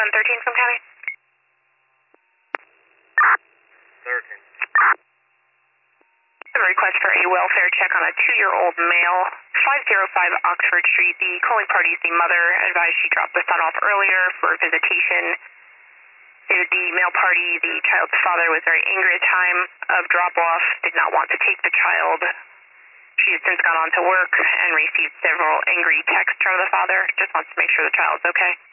13 from county. 13. A request for a welfare check on a 2-year-old male, 505 Oxford Street. The calling party is the mother. Advised she dropped the son off earlier for visitation. Stated the male party, the child's father, was very angry at the time of drop-off, did not want to take the child. She has since gone on to work and received several angry texts from the father. Just wants to make sure the child's okay.